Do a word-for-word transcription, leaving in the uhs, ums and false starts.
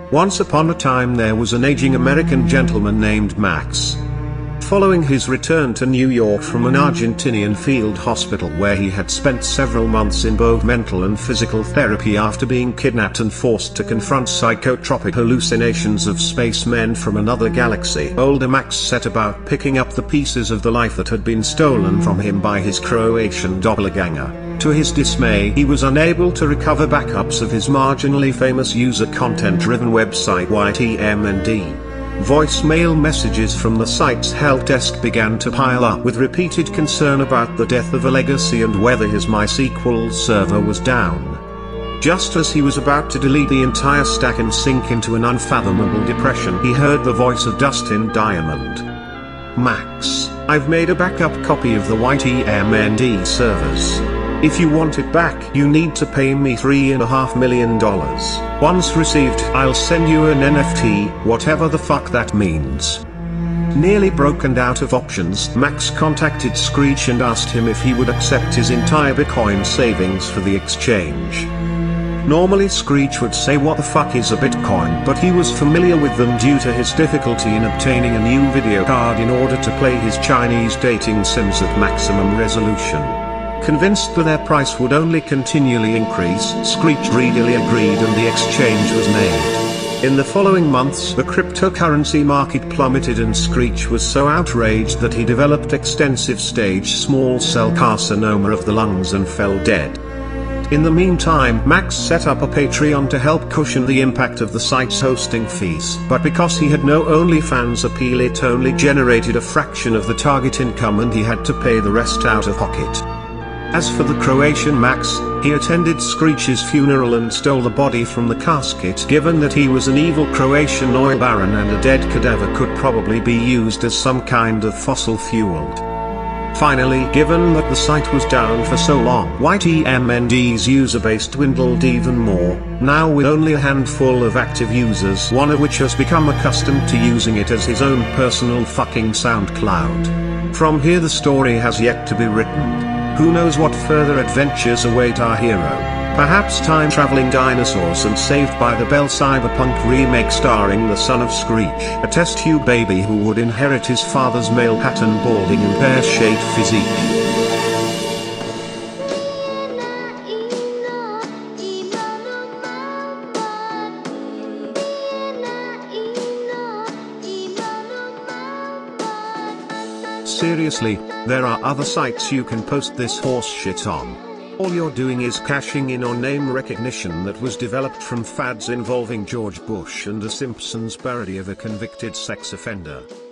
Once upon a time there was an aging American gentleman named Max. Following his return to New York from an Argentinian field hospital where he had spent several months in both mental and physical therapy after being kidnapped and forced to confront psychotropic hallucinations of spacemen from another galaxy, older Max set about picking up the pieces of the life that had been stolen from him by his Croatian doppelganger. To his dismay, he was unable to recover backups of his marginally famous user content-driven website Y T M N D. Voicemail messages from the site's help desk began to pile up with repeated concern about the death of a legacy and whether his MySQL server was down. Just as he was about to delete the entire stack and sink into an unfathomable depression, he heard the voice of Dustin Diamond. "Max, I've made a backup copy of the Y T M N D servers. If you want it back, you need to pay me three and a half million dollars. Once received, I'll send you an N F T, whatever the fuck that means." Nearly broken out of options, Max contacted Screech and asked him if he would accept his entire Bitcoin savings for the exchange. Normally Screech would say what the fuck is a Bitcoin, but he was familiar with them due to his difficulty in obtaining a new video card in order to play his Chinese dating sims at maximum resolution. Convinced that their price would only continually increase, Screech readily agreed and the exchange was made. In the following months, the cryptocurrency market plummeted and Screech was so outraged that he developed extensive stage small cell carcinoma of the lungs and fell dead. In the meantime, Max set up a Patreon to help cushion the impact of the site's hosting fees, but because he had no OnlyFans appeal, it only generated a fraction of the target income and he had to pay the rest out of pocket. As for the Croatian Max, he attended Screech's funeral and stole the body from the casket, given that he was an evil Croatian oil baron and a dead cadaver could probably be used as some kind of fossil fueled. Finally, given that the site was down for so long, Y T M N D's user base dwindled even more, now with only a handful of active users, one of which has become accustomed to using it as his own personal fucking SoundCloud. From here the story has yet to be written. Who knows what further adventures await our hero? Perhaps time-traveling dinosaurs and Saved by the Bell cyberpunk remake starring the son of Screech, a test tube baby who would inherit his father's male pattern balding and pear-shaped physique. Seriously, there are other sites you can post this horse shit on. All you're doing is cashing in on name recognition that was developed from fads involving George Bush and a Simpsons parody of a convicted sex offender.